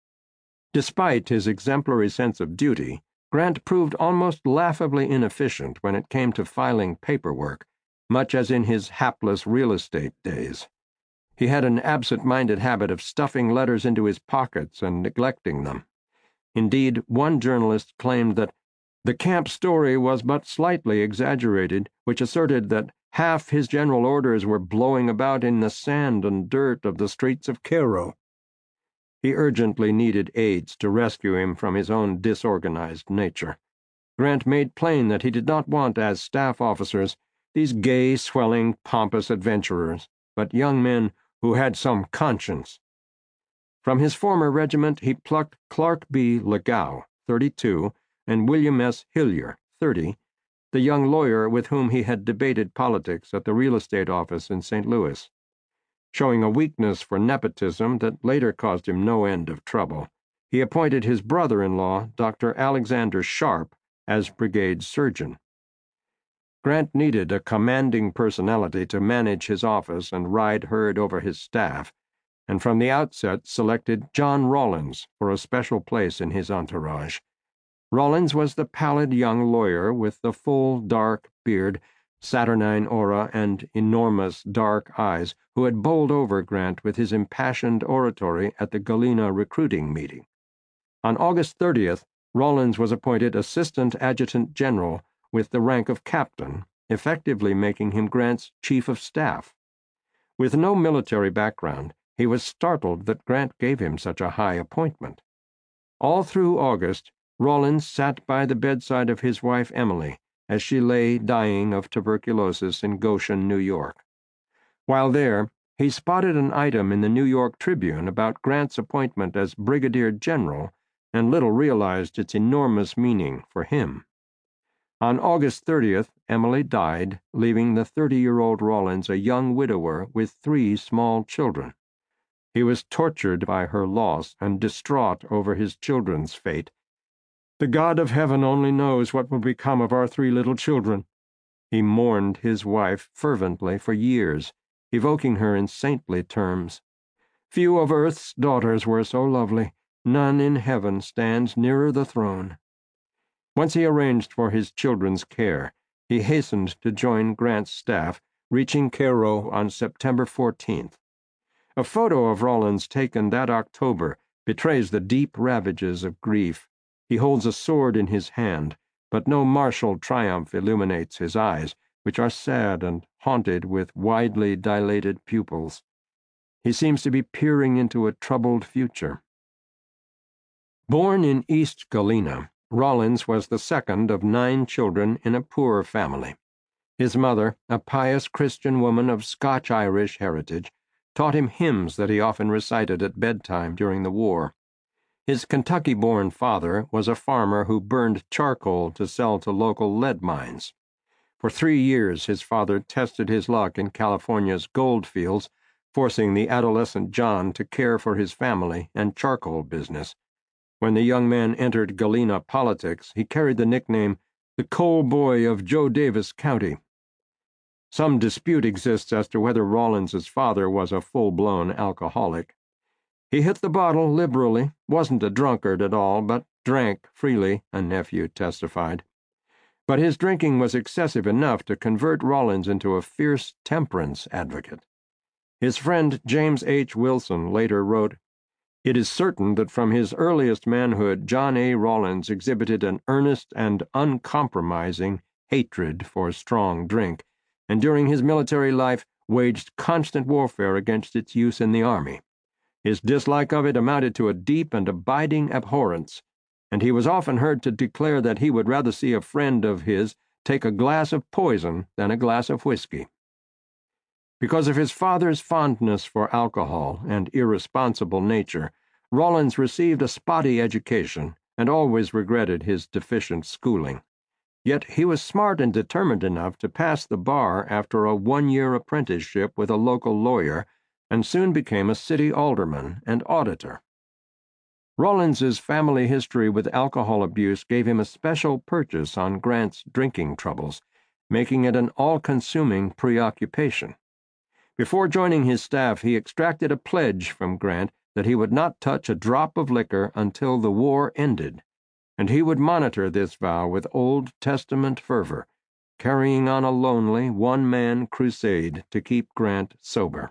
[SPEAKER 1] Despite his exemplary sense of duty, Grant proved almost laughably inefficient when it came to filing paperwork, much as in his hapless real estate days. He had an absent-minded habit of stuffing letters into his pockets and neglecting them. Indeed, one journalist claimed that the camp story was but slightly exaggerated, which asserted that half his general orders were blowing about in the sand and dirt of the streets of Cairo. He urgently needed aids to rescue him from his own disorganized nature. Grant made plain that he did not want as staff officers these gay, swelling, pompous adventurers, but young men who had some conscience. From his former regiment he plucked Clark B. Legow, thirty-two, and William S. Hillier, thirty, the young lawyer with whom he had debated politics at the real estate office in Saint Louis. Showing a weakness for nepotism that later caused him no end of trouble, he appointed his brother-in-law, Doctor Alexander Sharp, as brigade surgeon. Grant needed a commanding personality to manage his office and ride herd over his staff, and from the outset selected John Rawlins for a special place in his entourage. Rawlins was the pallid young lawyer with the full, dark beard, saturnine aura, and enormous dark eyes who had bowled over Grant with his impassioned oratory at the Galena recruiting meeting. On August thirtieth, Rawlins was appointed Assistant Adjutant General with the rank of captain, effectively making him Grant's chief of staff. With no military background, he was startled that Grant gave him such a high appointment. All through August, Rawlins sat by the bedside of his wife Emily as she lay dying of tuberculosis in Goshen, New York. While there, he spotted an item in the New York Tribune about Grant's appointment as brigadier general and little realized its enormous meaning for him. On August thirtieth, Emily died, leaving the thirty-year-old Rawlins a young widower with three small children. He was tortured by her loss and distraught over his children's fate. "The God of heaven only knows what will become of our three little children." He mourned his wife fervently for years, evoking her in saintly terms. "Few of earth's daughters were so lovely. None in heaven stands nearer the throne." Once he arranged for his children's care, he hastened to join Grant's staff, reaching Cairo on September fourteenth. A photo of Rawlins taken that October betrays the deep ravages of grief. He holds a sword in his hand, but no martial triumph illuminates his eyes, which are sad and haunted with widely dilated pupils. He seems to be peering into a troubled future. Born in East Galena, Rollins was the second of nine children in a poor family. His mother, a pious Christian woman of Scotch-Irish heritage, taught him hymns that he often recited at bedtime during the war. His Kentucky-born father was a farmer who burned charcoal to sell to local lead mines. For three years his father tested his luck in California's gold fields, forcing the adolescent John to care for his family and charcoal business. When the young man entered Galena politics, he carried the nickname the Coal Boy of Joe Davis County. Some dispute exists as to whether Rollins's father was a full-blown alcoholic. He hit the bottle liberally, wasn't a drunkard at all, but drank freely, a nephew testified. But his drinking was excessive enough to convert Rollins into a fierce temperance advocate. His friend James H. Wilson later wrote, "It is certain that from his earliest manhood John A. Rollins exhibited an earnest and uncompromising hatred for strong drink, and during his military life waged constant warfare against its use in the army. His dislike of it amounted to a deep and abiding abhorrence, and he was often heard to declare that he would rather see a friend of his take a glass of poison than a glass of whiskey." Because of his father's fondness for alcohol and irresponsible nature, Rollins received a spotty education and always regretted his deficient schooling. Yet he was smart and determined enough to pass the bar after a one-year apprenticeship with a local lawyer, and soon became a city alderman and auditor. Rollins's family history with alcohol abuse gave him a special purchase on Grant's drinking troubles, making it an all-consuming preoccupation. Before joining his staff, he extracted a pledge from Grant that he would not touch a drop of liquor until the war ended, and he would monitor this vow with Old Testament fervor, carrying on a lonely, one-man crusade to keep Grant sober.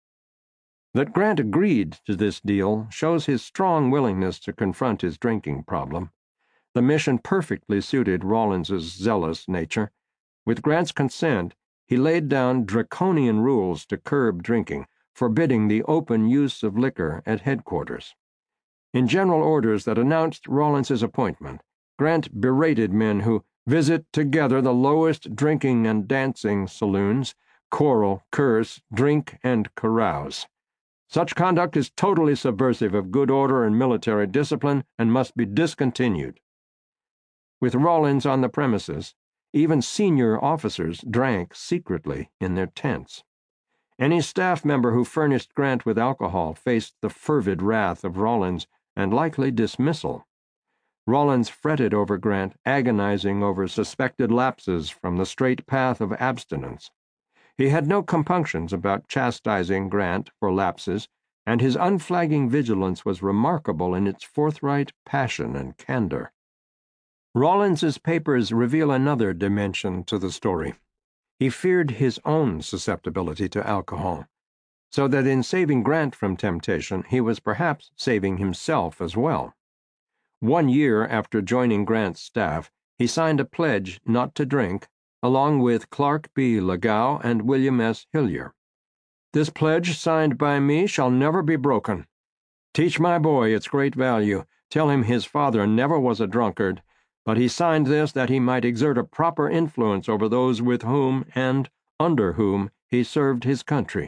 [SPEAKER 1] That Grant agreed to this deal shows his strong willingness to confront his drinking problem. The mission perfectly suited Rollins's zealous nature. With Grant's consent, he laid down draconian rules to curb drinking, forbidding the open use of liquor at headquarters. In general orders that announced Rollins's appointment, Grant berated men who visit together the lowest drinking and dancing saloons, quarrel, curse, drink, and carouse. Such conduct is totally subversive of good order and military discipline and must be discontinued. With Rollins on the premises, even senior officers drank secretly in their tents. Any staff member who furnished Grant with alcohol faced the fervid wrath of Rollins and likely dismissal. Rollins fretted over Grant, agonizing over suspected lapses from the straight path of abstinence. He had no compunctions about chastising Grant for lapses, and his unflagging vigilance was remarkable in its forthright passion and candor. Rollins's papers reveal another dimension to the story. He feared his own susceptibility to alcohol, so that in saving Grant from temptation, he was perhaps saving himself as well. One year after joining Grant's staff, he signed a pledge not to drink, along with Clark B. Lagow and William S. Hillier. "This pledge signed by me shall never be broken. Teach my boy its great value. Tell him his father never was a drunkard, but he signed this that he might exert a proper influence over those with whom and under whom he served his country."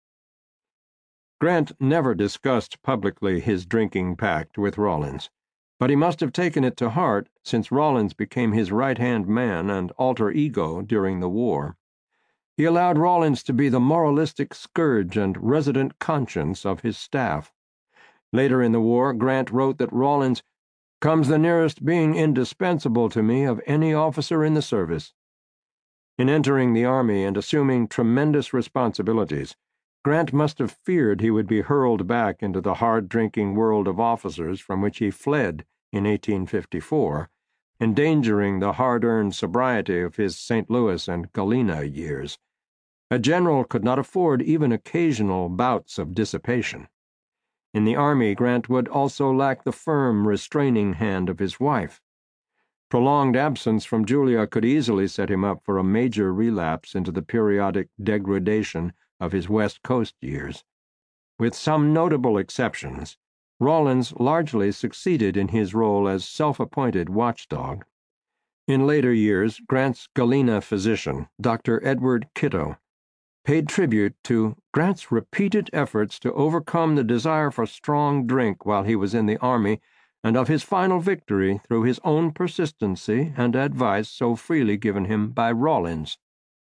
[SPEAKER 1] Grant never discussed publicly his drinking pact with Rollins, but he must have taken it to heart since Rollins became his right-hand man and alter ego during the war. He allowed Rollins to be the moralistic scourge and resident conscience of his staff. Later in the war, Grant wrote that Rollins comes the nearest being indispensable to me of any officer in the service. In entering the Army and assuming tremendous responsibilities, Grant must have feared he would be hurled back into the hard-drinking world of officers from which he fled in eighteen fifty-four, endangering the hard-earned sobriety of his Saint Louis and Galena years. A general could not afford even occasional bouts of dissipation. In the Army, Grant would also lack the firm, restraining hand of his wife. Prolonged absence from Julia could easily set him up for a major relapse into the periodic degradation of his West Coast years. With some notable exceptions, Rawlins largely succeeded in his role as self-appointed watchdog. In later years, Grant's Galena physician, Doctor Edward Kitto, paid tribute to Grant's repeated efforts to overcome the desire for strong drink while he was in the Army, and of his final victory through his own persistency and advice so freely given him by Rawlins.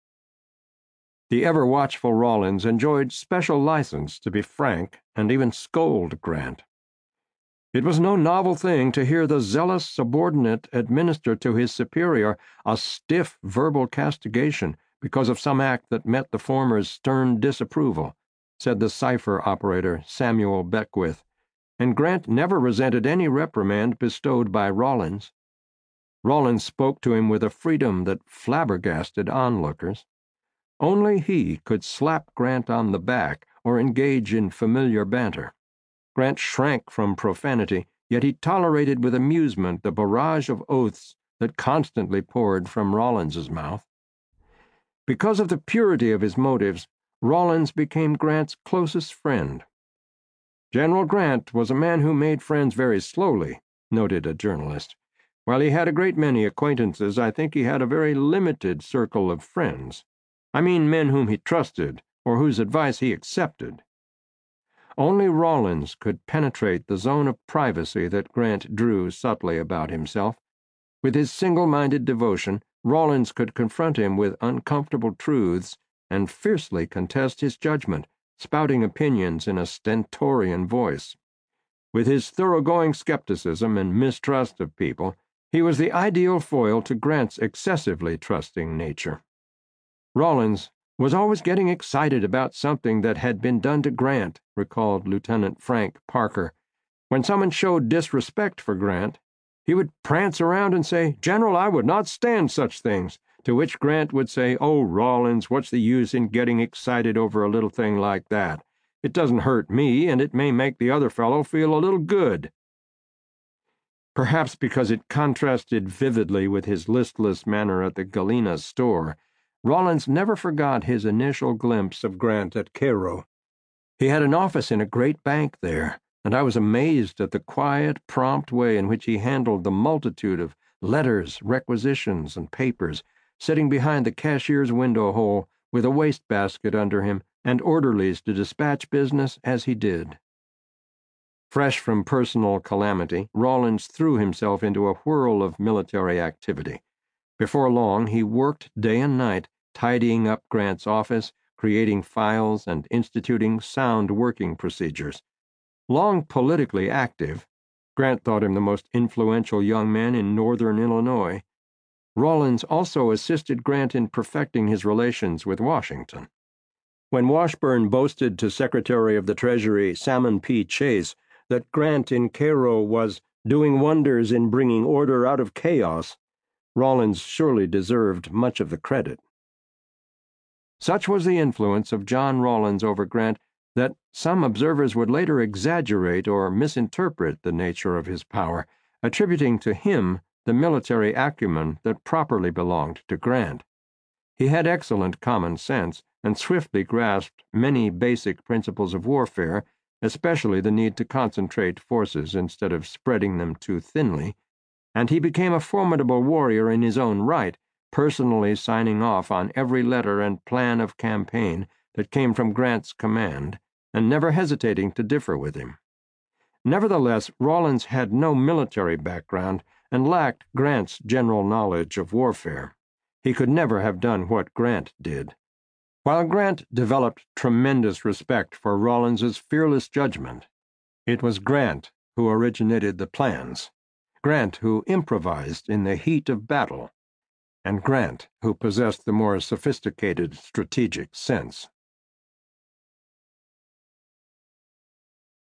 [SPEAKER 1] The ever-watchful Rawlins enjoyed special license to be frank and even scold Grant. It was no novel thing to hear the zealous subordinate administer to his superior a stiff verbal castigation because of some act that met the former's stern disapproval, said the cipher operator Samuel Beckwith, and Grant never resented any reprimand bestowed by Rawlins. Rawlins spoke to him with a freedom that flabbergasted onlookers. Only he could slap Grant on the back or engage in familiar banter. Grant shrank from profanity, yet he tolerated with amusement the barrage of oaths that constantly poured from Rawlins's mouth. Because of the purity of his motives, Rawlins became Grant's closest friend. General Grant was a man who made friends very slowly, noted a journalist. While he had a great many acquaintances, I think he had a very limited circle of friends. I mean men whom he trusted or whose advice he accepted. Only Rawlins could penetrate the zone of privacy that Grant drew subtly about himself. With his single-minded devotion, Rawlins could confront him with uncomfortable truths and fiercely contest his judgment, spouting opinions in a stentorian voice. With his thoroughgoing skepticism and mistrust of people, he was the ideal foil to Grant's excessively trusting nature. Rawlins was always getting excited about something that had been done to Grant, recalled Lieutenant Frank Parker. When someone showed disrespect for Grant, he would prance around and say, "General, I would not stand such things," to which Grant would say, "Oh, Rawlins, what's the use in getting excited over a little thing like that? It doesn't hurt me, and it may make the other fellow feel a little good." Perhaps because it contrasted vividly with his listless manner at the Galena store, Rawlins never forgot his initial glimpse of Grant at Cairo. He had an office in a great bank there, and I was amazed at the quiet, prompt way in which he handled the multitude of letters, requisitions, and papers, sitting behind the cashier's window hole with a wastebasket under him and orderlies to dispatch business as he did. Fresh from personal calamity, Rawlins threw himself into a whirl of military activity. Before long, he worked day and night, tidying up Grant's office, creating files, and instituting sound working procedures. Long politically active, Grant thought him the most influential young man in northern Illinois. Rawlins also assisted Grant in perfecting his relations with Washington. When Washburn boasted to Secretary of the Treasury Salmon P. Chase that Grant in Cairo was doing wonders in bringing order out of chaos, Rawlins surely deserved much of the credit. Such was the influence of John Rawlins over Grant that some observers would later exaggerate or misinterpret the nature of his power, attributing to him the military acumen that properly belonged to Grant. He had excellent common sense and swiftly grasped many basic principles of warfare, especially the need to concentrate forces instead of spreading them too thinly, and he became a formidable warrior in his own right, personally signing off on every letter and plan of campaign that came from Grant's command, and never hesitating to differ with him. Nevertheless, Rawlins had no military background and lacked Grant's general knowledge of warfare. He could never have done what Grant did. While Grant developed tremendous respect for Rawlins's fearless judgment, it was Grant who originated the plans, Grant who improvised in the heat of battle, and Grant who possessed the more sophisticated strategic sense.